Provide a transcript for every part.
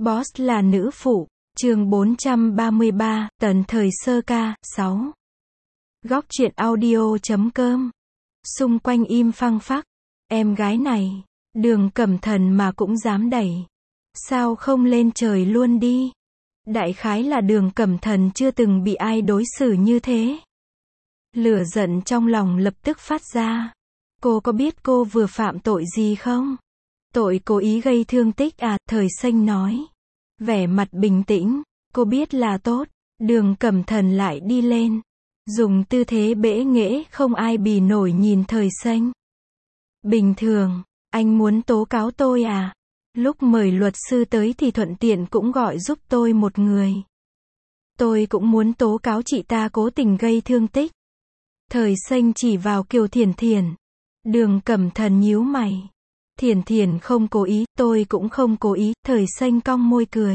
Boss là nữ phụ, chương 433, tần thời sơ ca, 6. Góc truyện audio.com. Xung quanh im phăng phắc. Em gái này, Đường Cẩm Thần mà cũng dám đẩy. Sao không lên trời luôn đi? Đại khái là Đường Cẩm Thần chưa từng bị ai đối xử như thế. Lửa giận trong lòng lập tức phát ra. Cô có biết cô vừa phạm tội gì không? Tội cố ý gây thương tích à? Thời Xanh nói. Vẻ mặt bình tĩnh, cô biết là tốt. Đường Cẩm Thần lại đi lên, dùng tư thế bẽ nghễ không ai bì nổi nhìn Thời Xanh. Bình thường, anh muốn tố cáo tôi à? Lúc mời luật sư tới thì thuận tiện cũng gọi giúp tôi một người. Tôi cũng muốn tố cáo chị ta cố tình gây thương tích. Thời Xanh chỉ vào Kiều Thiển Thiển. Đường Cẩm Thần nhíu mày. Thiển Thiển không cố ý, tôi cũng không cố ý. Thời Xanh cong môi cười.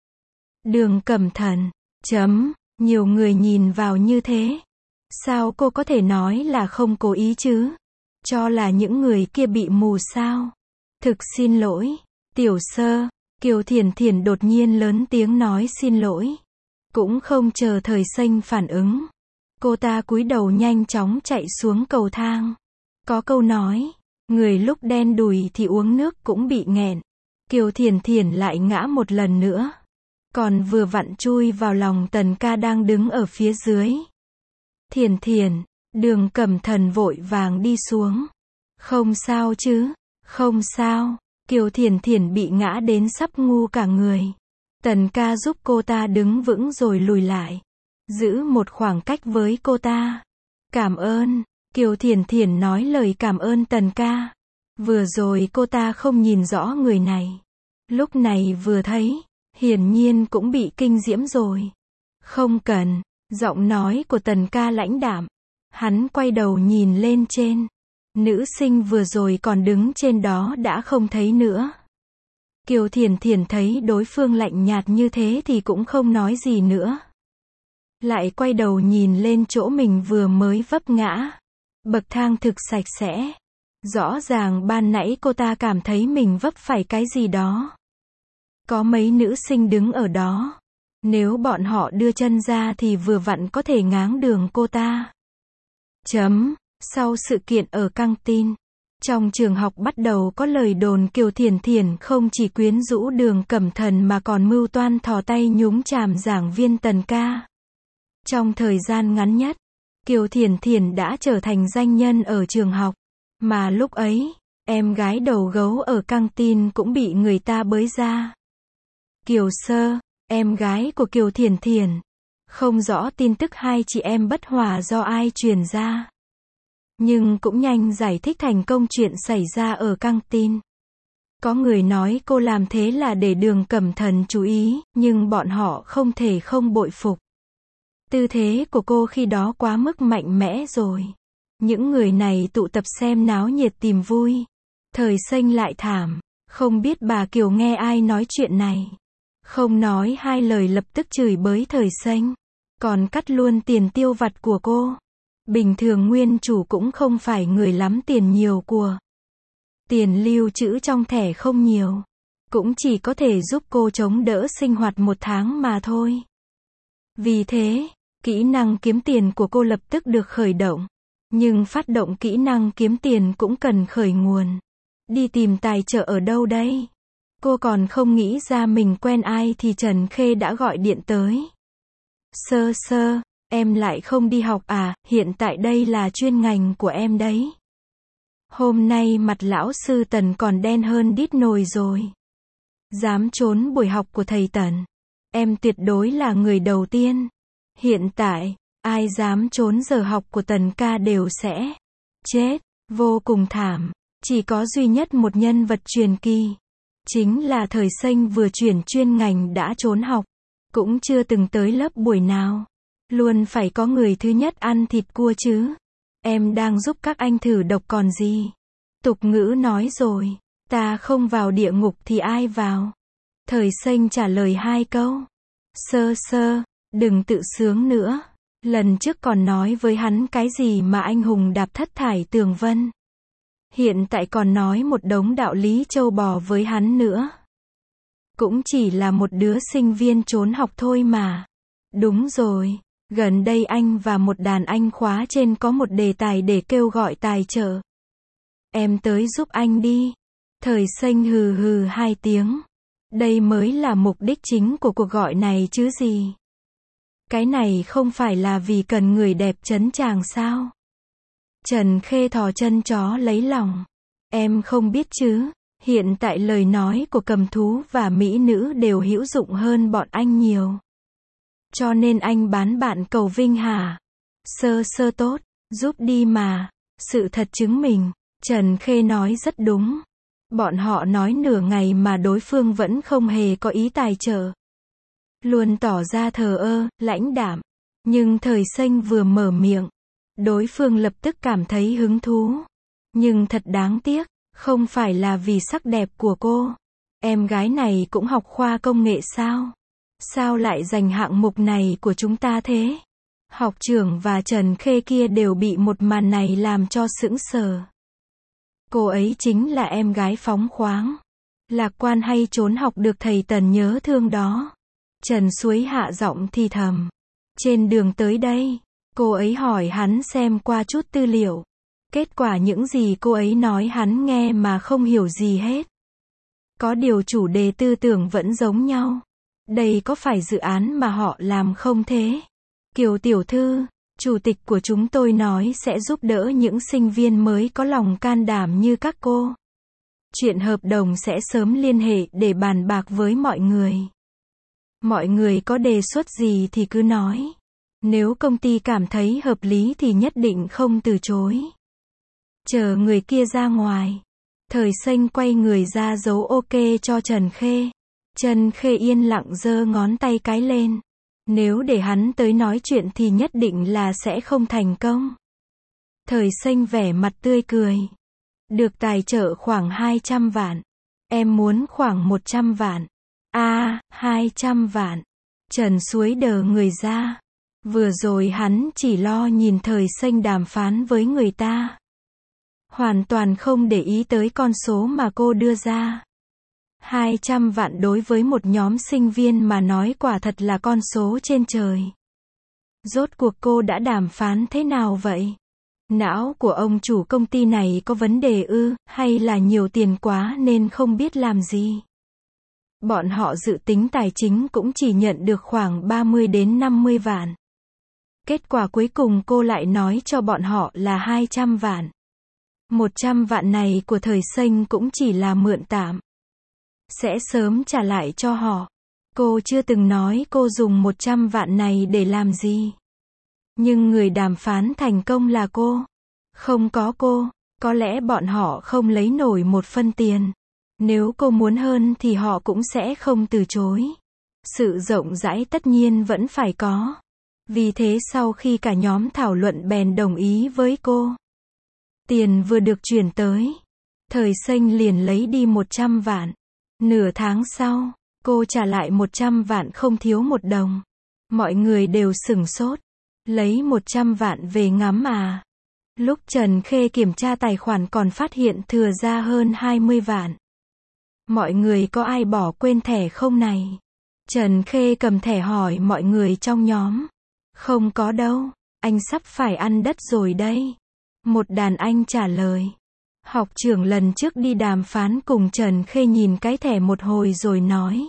Đường Cẩm Thần, nhiều người nhìn vào như thế. Sao cô có thể nói là không cố ý chứ? Cho là những người kia bị mù sao? Thực xin lỗi, tiểu sơ. Kiều Thiển Thiển đột nhiên lớn tiếng nói xin lỗi. Cũng không chờ Thời Xanh phản ứng. Cô ta cúi đầu nhanh chóng chạy xuống cầu thang. Có câu nói, người lúc đen đùi thì uống nước cũng bị nghẹn. Kiều Thiển Thiển lại ngã một lần nữa. Còn vừa vặn chui vào lòng Tần ca đang đứng ở phía dưới. Thiển Thiển, Đường Cẩm Thần vội vàng đi xuống. Không sao chứ? Không sao. Kiều Thiển Thiển bị ngã đến sắp ngu cả người. Tần ca giúp cô ta đứng vững rồi lùi lại. Giữ một khoảng cách với cô ta. Cảm ơn. Kiều Thiển Thiển nói lời cảm ơn Tần ca. Vừa rồi cô ta không nhìn rõ người này. Lúc này vừa thấy, hiển nhiên cũng bị kinh diễm rồi. Không cần. Giọng nói của Tần ca lãnh đạm. Hắn quay đầu nhìn lên trên. Nữ sinh vừa rồi còn đứng trên đó đã không thấy nữa. Kiều Thiển Thiển thấy đối phương lạnh nhạt như thế thì cũng không nói gì nữa. Lại quay đầu nhìn lên chỗ mình vừa mới vấp ngã. Bậc thang thực sạch sẽ. Rõ ràng ban nãy cô ta cảm thấy mình vấp phải cái gì đó. Có mấy nữ sinh đứng ở đó. Nếu bọn họ đưa chân ra thì vừa vặn có thể ngáng đường cô ta. Sau sự kiện ở căng tin, trong trường học bắt đầu có lời đồn Kiều Thiển Thiển không chỉ quyến rũ Đường Cẩm Thần mà còn mưu toan thò tay nhúng chàm giảng viên Tần ca. Trong thời gian ngắn nhất, Kiều Thiển Thiển đã trở thành danh nhân ở trường học. Mà lúc ấy, em gái đầu gấu ở căng tin cũng bị người ta bới ra. Kiều Sơ, em gái của Kiều Thiển Thiển. Không rõ tin tức hai chị em bất hòa do ai truyền ra. Nhưng cũng nhanh giải thích thành công chuyện xảy ra ở căng tin. Có người nói cô làm thế là để Đường Cẩm Thần chú ý, nhưng bọn họ không thể không bội phục. Tư thế của cô khi đó quá mức mạnh mẽ rồi. Những người này tụ tập xem náo nhiệt tìm vui. Thời Xanh lại thảm. Không biết bà Kiều nghe ai nói chuyện này. Không nói hai lời lập tức chửi bới Thời Xanh. Còn cắt luôn tiền tiêu vặt của cô. Bình thường nguyên chủ cũng không phải người lắm tiền nhiều của. Tiền lưu trữ trong thẻ không nhiều. Cũng chỉ có thể giúp cô chống đỡ sinh hoạt một tháng mà thôi. Vì thế, kỹ năng kiếm tiền của cô lập tức được khởi động. Nhưng phát động kỹ năng kiếm tiền cũng cần khởi nguồn. Đi tìm tài trợ ở đâu đây? Cô còn không nghĩ ra mình quen ai thì Trần Khê đã gọi điện tới. Sơ sơ, em lại không đi học à? Hiện tại đây là chuyên ngành của em đấy. Hôm nay mặt lão sư Tần còn đen hơn đít nồi rồi. Dám trốn buổi học của thầy Tần. Em tuyệt đối là người đầu tiên. Hiện tại, ai dám trốn giờ học của Tần ca đều sẽ chết. Vô cùng thảm. Chỉ có duy nhất một nhân vật truyền kỳ. Chính là Thời Xanh vừa chuyển chuyên ngành đã trốn học. Cũng chưa từng tới lớp buổi nào. Luôn phải có người thứ nhất ăn thịt cua chứ. Em đang giúp các anh thử độc còn gì. Tục ngữ nói rồi. Ta không vào địa ngục thì ai vào. Thời Xanh trả lời hai câu. Sơ sơ, đừng tự sướng nữa. Lần trước còn nói với hắn cái gì mà anh hùng đạp thất thải tường vân. Hiện tại còn nói một đống đạo lý trâu bò với hắn nữa. Cũng chỉ là một đứa sinh viên trốn học thôi mà. Đúng rồi, gần đây anh và một đàn anh khóa trên có một đề tài để kêu gọi tài trợ. Em tới giúp anh đi. Thời Xanh hừ hừ 2 tiếng. Đây mới là mục đích chính của cuộc gọi này chứ gì. Cái này không phải là vì cần người đẹp trấn tràng sao? Trần Khê thò chân chó lấy lòng. Em không biết chứ, hiện tại lời nói của cầm thú và mỹ nữ đều hữu dụng hơn bọn anh nhiều. Cho nên anh bán bạn cầu vinh hả? Sơ sơ tốt, giúp đi mà. Sự thật chứng minh, Trần Khê nói rất đúng. Bọn họ nói nửa ngày mà đối phương vẫn không hề có ý tài trợ. Luôn tỏ ra thờ ơ, lãnh đạm. Nhưng Thời Xanh vừa mở miệng, đối phương lập tức cảm thấy hứng thú. Nhưng thật đáng tiếc, không phải là vì sắc đẹp của cô. Em gái này cũng học khoa công nghệ sao? Sao lại giành hạng mục này của chúng ta thế? Học trưởng và Trần Khê kia đều bị một màn này làm cho sững sờ. Cô ấy chính là em gái phóng khoáng, lạc quan hay trốn học được thầy Tần nhớ thương đó. Trần Suối hạ giọng thì thầm. Trên đường tới đây, cô ấy hỏi hắn xem qua chút tư liệu. Kết quả những gì cô ấy nói hắn nghe mà không hiểu gì hết. Có điều chủ đề tư tưởng vẫn giống nhau. Đây có phải dự án mà họ làm không thế? Kiều tiểu thư, chủ tịch của chúng tôi nói sẽ giúp đỡ những sinh viên mới có lòng can đảm như các cô. Chuyện hợp đồng sẽ sớm liên hệ để bàn bạc với mọi người. Mọi người có đề xuất gì thì cứ nói. Nếu công ty cảm thấy hợp lý thì nhất định không từ chối. Chờ người kia ra ngoài. Thời Xanh quay người ra dấu ok cho Trần Khê. Trần Khê yên lặng giơ ngón tay cái lên. Nếu để hắn tới nói chuyện thì nhất định là sẽ không thành công. Thời Xanh vẻ mặt tươi cười. Được tài trợ khoảng 200 vạn. Em muốn khoảng 100 vạn. 200 vạn. Trần Suối đờ người ra. Vừa rồi hắn chỉ lo nhìn Thời Xanh đàm phán với người ta. Hoàn toàn không để ý tới con số mà cô đưa ra. 200 vạn đối với một nhóm sinh viên mà nói quả thật là con số trên trời. Rốt cuộc cô đã đàm phán thế nào vậy? Não của ông chủ công ty này có vấn đề ư, hay là nhiều tiền quá nên không biết làm gì? Bọn họ dự tính tài chính cũng chỉ nhận được khoảng 30 đến 50 vạn. Kết quả cuối cùng cô lại nói cho bọn họ là 200 vạn. 100 vạn này của Thời Xanh cũng chỉ là mượn tạm. Sẽ sớm trả lại cho họ. Cô chưa từng nói cô dùng 100 vạn này để làm gì. Nhưng người đàm phán thành công là cô. Không có cô, có lẽ bọn họ không lấy nổi một phân tiền. Nếu cô muốn hơn thì họ cũng sẽ không từ chối. Sự rộng rãi tất nhiên vẫn phải có. Vì thế sau khi cả nhóm thảo luận bèn đồng ý với cô. Tiền vừa được chuyển tới. Thời Xanh liền lấy đi 100 vạn. Nửa tháng sau, cô trả lại 100 vạn không thiếu một đồng. Mọi người đều sửng sốt. Lấy 100 vạn về ngắm à? Lúc Trần Khê kiểm tra tài khoản còn phát hiện thừa ra hơn 20 vạn. Mọi người có ai bỏ quên thẻ không này? Trần Khê cầm thẻ hỏi mọi người trong nhóm. Không có đâu, anh sắp phải ăn đất rồi đây. Một đàn anh trả lời. Học trưởng lần trước đi đàm phán cùng Trần Khê nhìn cái thẻ một hồi rồi nói.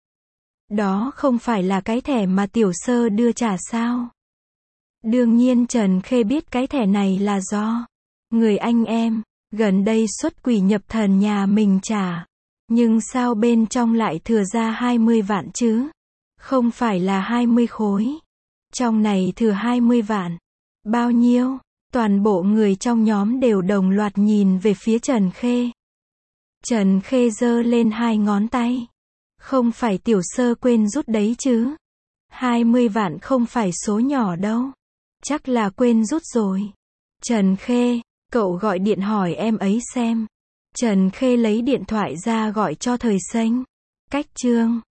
Đó không phải là cái thẻ mà tiểu sơ đưa trả sao? Đương nhiên Trần Khê biết cái thẻ này là do người anh em gần đây xuất quỷ nhập thần nhà mình trả. Nhưng sao bên trong lại thừa ra 20 vạn chứ? Không phải là 20 khối. Trong này thừa 20 vạn. Bao nhiêu? Toàn bộ người trong nhóm đều đồng loạt nhìn về phía Trần Khê. Trần Khê giơ lên 2 ngón tay. Không phải tiểu sơ quên rút đấy chứ? 20 vạn không phải số nhỏ đâu. Chắc là quên rút rồi. Trần Khê, cậu gọi điện hỏi em ấy xem. Trần Khê lấy điện thoại ra gọi cho Thời Xanh. Cách chương